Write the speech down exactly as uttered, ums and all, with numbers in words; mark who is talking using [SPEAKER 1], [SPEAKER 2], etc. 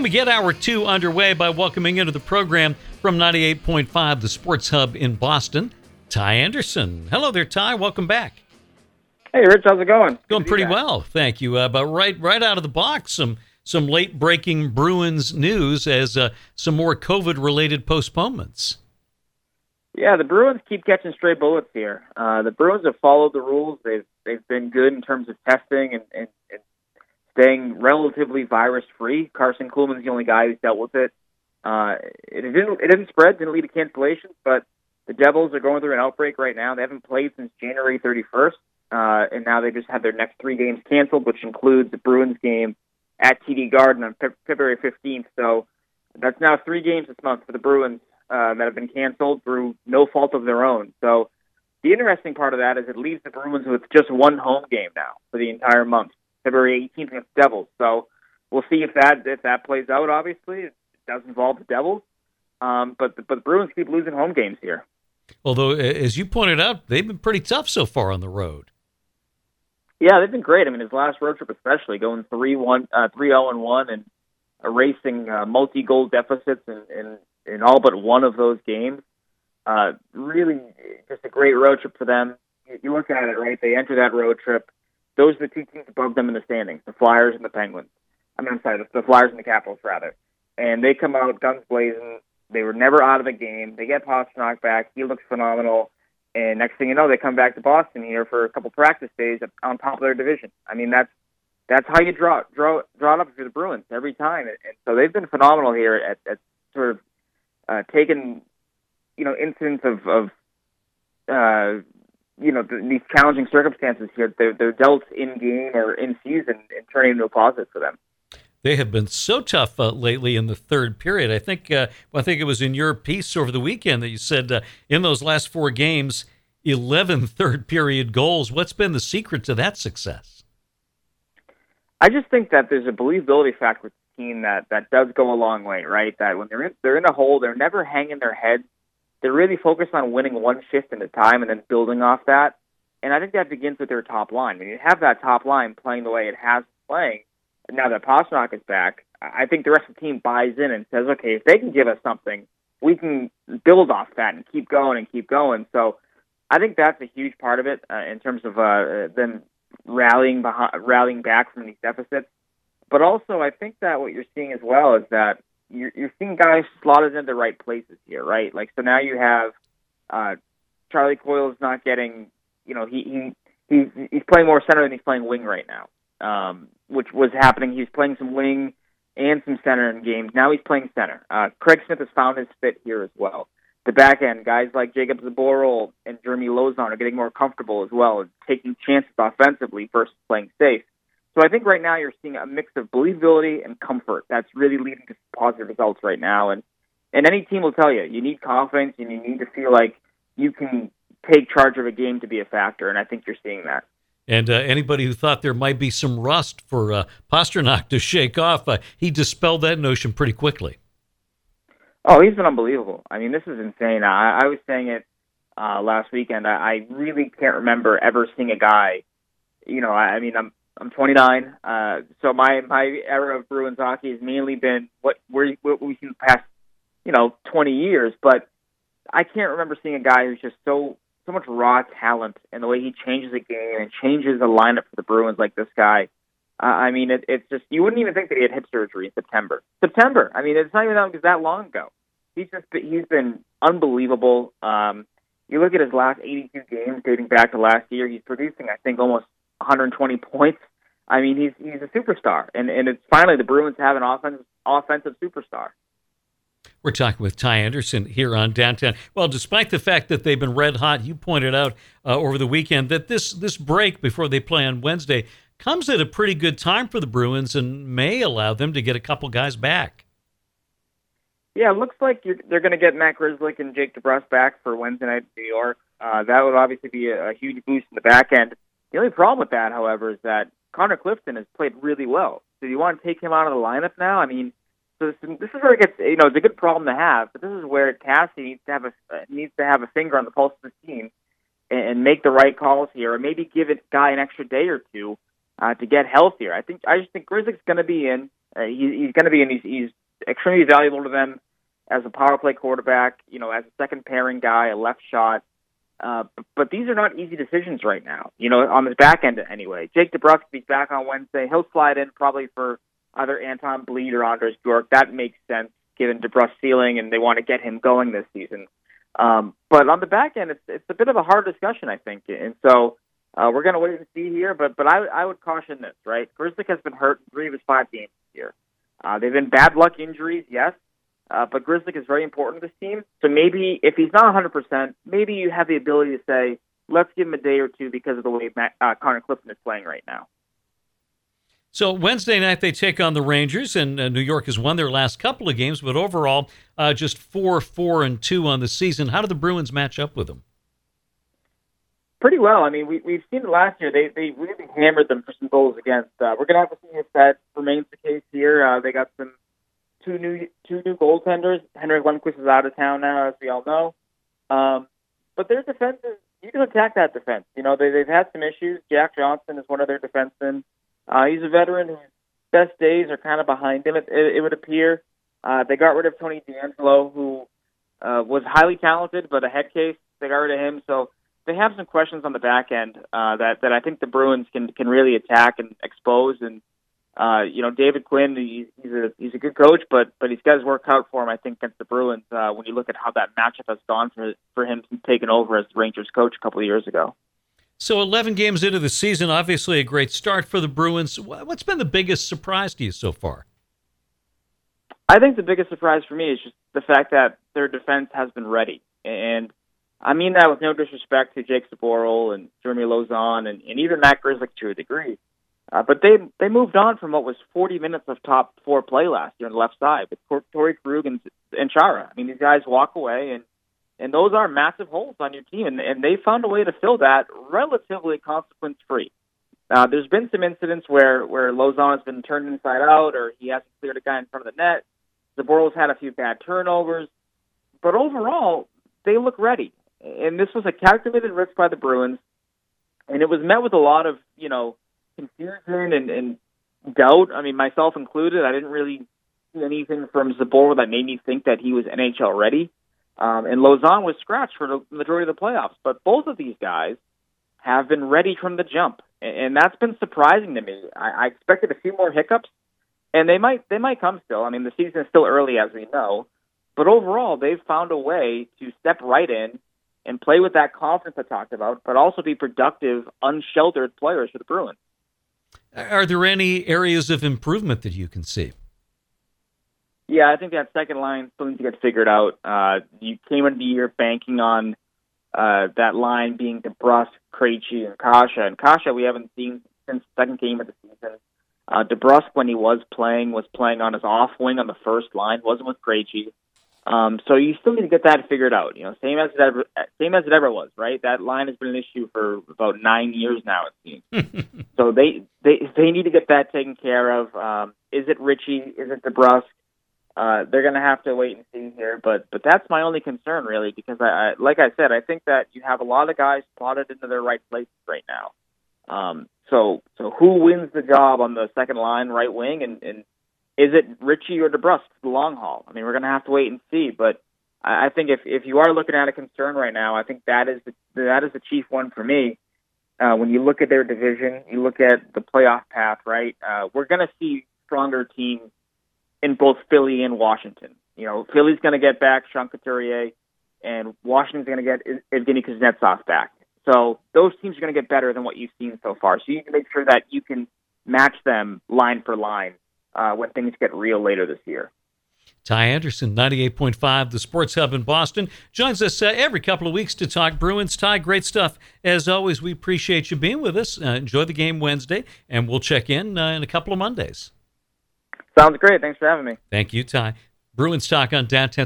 [SPEAKER 1] we get hour two underway by welcoming into the program from ninety-eight point five, the Sports Hub in Boston, Ty Anderson. Hello there, Ty. Welcome back.
[SPEAKER 2] Hey, Rich. How's it going?
[SPEAKER 1] Going pretty well, thank you. Uh, but right right out of the box, some some late-breaking Bruins news as uh, some more COVID-related postponements.
[SPEAKER 2] Yeah, the Bruins keep catching stray bullets here. Uh, the Bruins have followed the rules. They've they've been good in terms of testing and, and, and staying relatively virus-free. Carson Kuhlman's the only guy who's dealt with it. Uh, it didn't it didn't spread, didn't lead to cancellations, but the Devils are going through an outbreak right now. They haven't played since January thirty-first, uh, and now they just had their next three games canceled, which includes the Bruins game at T D Garden on Fe- February fifteenth. So that's now three games this month for the Bruins uh, that have been canceled through no fault of their own. So the interesting part of that is it leaves the Bruins with just one home game now for the entire month, February eighteenth against the Devils. So we'll see if that if that plays out, obviously. It does involve the Devils. Um, but, the, but the Bruins keep losing home games here.
[SPEAKER 1] Although, as you pointed out, they've been pretty tough so far on the road.
[SPEAKER 2] Yeah, they've been great. I mean, his last road trip especially, going three one, uh, three oh and one and erasing uh, multi-goal deficits in, in, in all but one of those games. Uh, really just a great road trip for them. You look at it, right? They enter that road trip. Those are the two teams above them in the standings, the Flyers and the Penguins. I mean, I'm sorry, the, the Flyers and the Capitals, rather. And they come out guns blazing. They were never out of the game. They get Pastrnak back. He looks phenomenal. And next thing you know, they come back to Boston here for a couple practice days on top of their division. I mean, that's that's how you draw draw draw it up for the Bruins every time. And, and so they've been phenomenal here at, at sort of uh, taking, you know, incidents of, of uh, you know, the, these challenging circumstances here. They're, they're dealt in game or in season and turning into a positive for them.
[SPEAKER 1] They have been so tough uh, lately in the third period. I think uh, well, I think it was in your piece over the weekend that you said uh, in those last four games, eleven third period goals. What's been the secret to that success?
[SPEAKER 2] I just think that there's a believability factor with the team that, that does go a long way, right? That when they're in, they're in a hole, they're never hanging their heads. They're really focused on winning one shift at a time and then building off that. And I think that begins with their top line. When you have that top line playing the way it has been playing, now that Pastrnak is back, I think the rest of the team buys in and says, okay, if they can give us something, we can build off that and keep going and keep going. So I think that's a huge part of it uh, in terms of uh, them rallying behind, rallying back from these deficits. But also, I think that what you're seeing as well is that you're, you're seeing guys slotted in the right places here, right? Like, so now you have uh, Charlie Coyle's not getting, you know, he, he he's he's playing more center than he's playing wing right now. Um, which was happening. He was playing some wing and some center in games. Now he's playing center. Uh, Craig Smith has found his fit here as well. The back end, guys like Jacob Zaboral and Jeremy Lozon are getting more comfortable as well and taking chances offensively versus playing safe. So I think right now you're seeing a mix of believability and comfort that's really leading to positive results right now. And, and any team will tell you, you need confidence and you need to feel like you can take charge of a game to be a factor, and I think you're seeing that.
[SPEAKER 1] And uh, anybody who thought there might be some rust for uh, Pastrnak to shake off, uh, he dispelled that notion pretty quickly.
[SPEAKER 2] Oh, he's been unbelievable. I mean, this is insane. I, I was saying it uh, last weekend. I, I really can't remember ever seeing a guy, you know, I, I mean, I'm I'm twenty-nine, uh, so my, my era of Bruins hockey has mainly been what, we're, what we've seen the past, you know, twenty years, but I can't remember seeing a guy who's just so so much raw talent and the way he changes the game and changes the lineup for the Bruins like this guy. Uh, I mean, it, it's just, you wouldn't even think that he had hip surgery in September. September. I mean, it's not even that, that long ago. He's just, he's been unbelievable. Um, you look at his last eighty-two games dating back to last year, he's producing, I think, almost one hundred twenty points. I mean, he's, he's a superstar. And, and it's finally the Bruins have an offensive, offensive superstar.
[SPEAKER 1] We're talking with Ty Anderson here on Downtown. Well, despite the fact that they've been red hot, you pointed out uh, over the weekend that this this break before they play on Wednesday comes at a pretty good time for the Bruins and may allow them to get a couple guys back.
[SPEAKER 2] Yeah, it looks like you're, they're going to get Matt Grzelcyk and Jake DeBrusk back for Wednesday night in New York. Uh, that would obviously be a, a huge boost in the back end. The only problem with that, however, is that Connor Clifton has played really well. So you want to take him out of the lineup now? I mean, So this, this is where it gets, you know, it's a good problem to have, but this is where Cassie needs to have a needs to have a finger on the pulse of the team and, and make the right calls here, or maybe give it guy an extra day or two uh, to get healthier. I think I just think Grzelcyk's going to be in. Uh, he, he's going to be, and he's, he's extremely valuable to them as a power play quarterback, you know, as a second pairing guy, a left shot. Uh, but, but these are not easy decisions right now, you know, on the back end anyway. Jake DeBrusk, if he's back on Wednesday, he'll slide in probably for either Anton Bleed or Andres Bjork. That makes sense given DeBrusk's ceiling, and they want to get him going this season. Um, but on the back end, it's it's a bit of a hard discussion, I think. And so uh, we're going to wait and see here. But but I, I would caution this, right? Grzelcyk has been hurt in three of his five games this year. Uh, they've been bad luck injuries, yes. Uh, but Grzelcyk is very important to this team. So maybe if he's not one hundred percent, maybe you have the ability to say, let's give him a day or two because of the way Matt, uh, Connor Clifton is playing right now.
[SPEAKER 1] So Wednesday night they take on the Rangers, and uh, New York has won their last couple of games, but overall uh, just four, four, and two on the season. How do the Bruins match up with them?
[SPEAKER 2] Pretty well. I mean, we, we've seen it last year. They they really hammered them for some goals against. Uh, we're going to have to see if that remains the case here. Uh, they got some two new two new goaltenders. Henrik Lundqvist is out of town now, as we all know. Um, but their defense is, you can attack that defense. You know, they, they've had some issues. Jack Johnson is one of their defensemen. Uh, he's a veteran whose best days are kind of behind him, it, it, it would appear. Uh, they got rid of Tony DeAngelo, who uh, was highly talented, but a head case. They got rid of him. So they have some questions on the back end uh, that, that I think the Bruins can, can really attack and expose. And, uh, you know, David Quinn, he, he's a he's a good coach, but but he's got his work cut for him, I think, against the Bruins uh, when you look at how that matchup has gone for, for him since taking over as the Rangers coach a couple of years ago.
[SPEAKER 1] So eleven games into the season, obviously a great start for the Bruins. What's been the biggest surprise to you so far?
[SPEAKER 2] I think the biggest surprise for me is just the fact that their defense has been ready. And I mean that with no disrespect to Jake Saboril and Jeremy Lauzon and, and even Matt Grzelcyk to a degree. Uh, but they they moved on from what was forty minutes of top four play last year on the left side with Torrey Krug and, and Chara. I mean, these guys walk away, and And those are massive holes on your team, and, and they found a way to fill that relatively consequence-free. Uh, there's been some incidents where, where Lauzon has been turned inside out, or he hasn't cleared a guy in front of the net. Zaboril's had a few bad turnovers. But overall, they look ready. And this was a calculated risk by the Bruins, and it was met with a lot of, you know, confusion and, and doubt. I mean, myself included, I didn't really see anything from Zaboril that made me think that he was N H L ready. Um, and Lauzon was scratched for the majority of the playoffs. But both of these guys have been ready from the jump, and, and that's been surprising to me. I, I expected a few more hiccups, and they might they might come still. I mean, the season is still early, as we know. But overall, they've found a way to step right in and play with that confidence I talked about, but also be productive, unsheltered players for the Bruins.
[SPEAKER 1] Are there any areas of improvement that you can see?
[SPEAKER 2] Yeah, I think that second line still needs to get figured out. Uh, you came into the year banking on uh, that line being DeBrusk, Krejci, and Kasha. And Kasha we haven't seen since the second game of the season. Uh, DeBrusk, when he was playing, was playing on his off wing on the first line, wasn't with Krejci. Um, so you still need to get that figured out. You know, same as it ever, same as it ever was, right? That line has been an issue for about nine years now, it seems. So they, they they need to get that taken care of. Um, is it Ritchie? Is it DeBrusk? Uh, they're going to have to wait and see here, but but that's my only concern, really, because, I, I like I said, I think that you have a lot of guys slotted into their right places right now. Um, so so who wins the job on the second line, right wing, and, and is it Ritchie or DeBrusk for the long haul? I mean, we're going to have to wait and see, but I, I think if, if you are looking at a concern right now, I think that is the, that is the chief one for me. Uh, when you look at their division, you look at the playoff path, right? Uh, we're going to see stronger teams in both Philly and Washington. You know, Philly's going to get back Sean Couturier, and Washington's going to get Evgeny Kuznetsov back. So those teams are going to get better than what you've seen so far. So you need to make sure that you can match them line for line uh, when things get real later this year.
[SPEAKER 1] Ty Anderson, ninety-eight point five, the Sports Hub in Boston, joins us uh, every couple of weeks to talk Bruins. Ty, great stuff. As always, we appreciate you being with us. Uh, enjoy the game Wednesday, and we'll check in uh, in a couple of Mondays.
[SPEAKER 2] Sounds great. Thanks for having me.
[SPEAKER 1] Thank you, Ty. Bruins talk on Downtown